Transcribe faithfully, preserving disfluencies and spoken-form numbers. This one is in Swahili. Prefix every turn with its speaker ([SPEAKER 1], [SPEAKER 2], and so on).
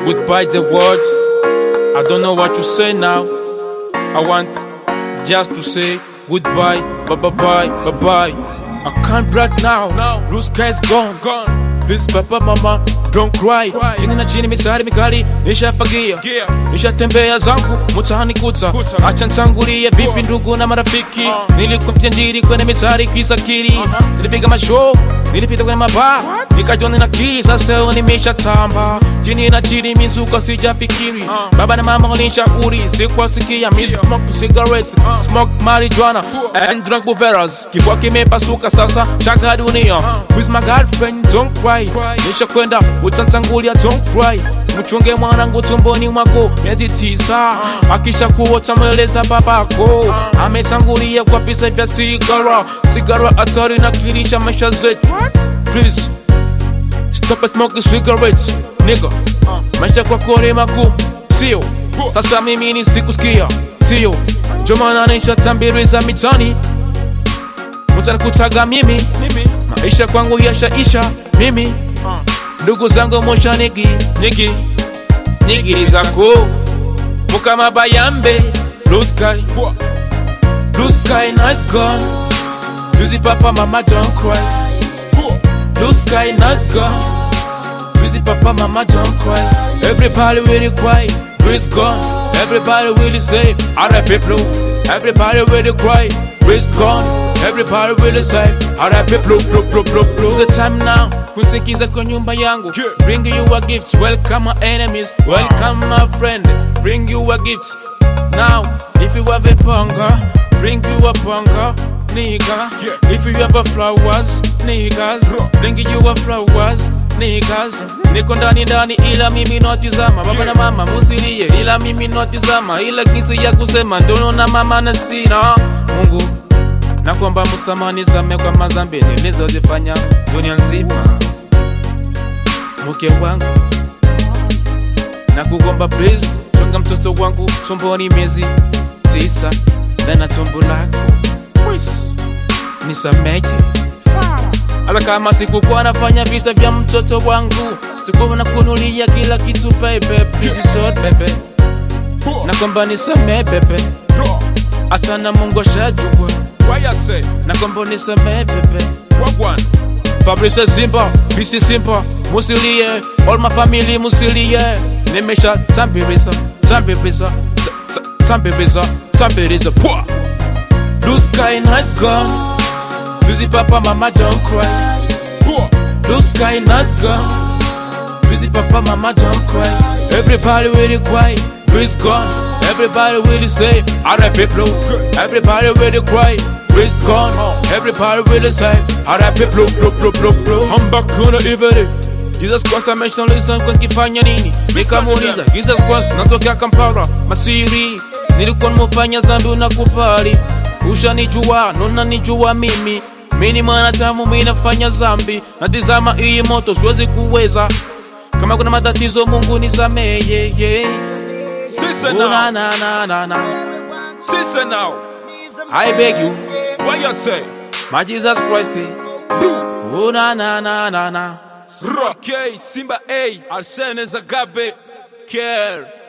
[SPEAKER 1] Goodbye the world. I don't know what to say now. I want just to say goodbye, bye bye bye bye bye. I can't break now. Now blue sky's gone, gone. Please papa mama don't cry. Chini na chini misari mikali nishafagia, nishatembea zangu mtaani kuta. Acha nitangulie vipi ndugu na marafiki. Nilikuwa mjandiri kwenye misari kisakiri. Nilipiga mashow, nilipita kwenye mabaa, nikajona na kili sasa nimeshatamba. Chini na chini mizuka sijafikiri. Baba na mama walinishauri sikuwasikia. Me smoke cigarettes, smoke marijuana and drink buveras. Kifua kimepasuka sasa chaka dunia. With my girlfriend don't cry. Nisha kwenda utantangulia don't cry. Mchunge mwanangu tumboni mwako miezi tisa. Akisha kuota mweleza babako. Ametangulia kwa visa vya sigara. Sigara hatari na kilisha maisha zetu. Please stop smoking cigarettes nigga. Maisha kwa kore magumu sio. Sasa mimi ni sikusikia sio. Ndio maana nishatambiriza mitani. Mutana kutaga mimi maisha kwangu yashaisha mimi. Ndugu zangu mosha nigi nigi nigi zako mukama bayambe. Blue sky, blue sky nice gone. Busy papa mama don't cry. Blue sky nice gone. Busy papa mama don't cry. Everybody really cry. Blue gone. Everybody really say R I P blue. Everybody really cry. Blue gone. Everybody really say R I P blue blue blue blue blue. It's the time now. Kunsikiza kwa nyumba yangu. Bring you a gift. Welcome my enemies. Welcome my friend. Bring you a gift. Now, if you have a panga, bring you a panga, nigga. If you have a flowers, niggas, bring you a flowers, niggas. Niko ndani ndani ila mimi notizama. Baba na mama musilie ila mimi notizama. Ila kisi ya kusema ndono na mama na sina. Mungu na kwamba musamani zame kwa mazambi nilizozifanya dunia nzima. Mke wangu na kugomba please chunga mtoto wangu tumboni miezi tisa. Na tumbo lako nisamehe. Ala kama sikukuwa nafanya visa vya mtoto wangu. Sikuwa nakunulia kila kitu baby. Please sort baby. Na kwamba nisamehe baby. Asana Mungu ashajua. Why I say na kwamba nisamehe baby. Wagwan Fabrice Zimba, B C Simba, musilie, all my family musilie. Nimesha tambiriza, tambiriza, tambiriza, tambiriza. Pwa. Blue sky nice gone. Busy papa mama don't cry. Pwa. Blue sky nice gone. Busy papa mama don't cry. Everybody really cry. Blue gone. Everybody really say R I P blue. Everybody really cry. Blue gone. Everybody really say R I P blue blue blue blue blue. I'm back on the evening. Jesus Christ amesha listen kwa kifanya nini. Nikamuuliza Jesus Christ natokea Kampala Masiri. Nilikuwa nimefanya dhambi unakubali. Ushanijua nona nijua mimi. Mimi mwanadamu mimi nafanya dhambi. Natizama hii moto siwezi kuweza. Kama kuna matatizo Mungu nisamehe. Yeah, yeah. Sister now. Na na na na na. Sister now. I beg you. What you say? My Jesus Christ. Oh na na na na na. Rock Simba A Arsene Zagabe Care.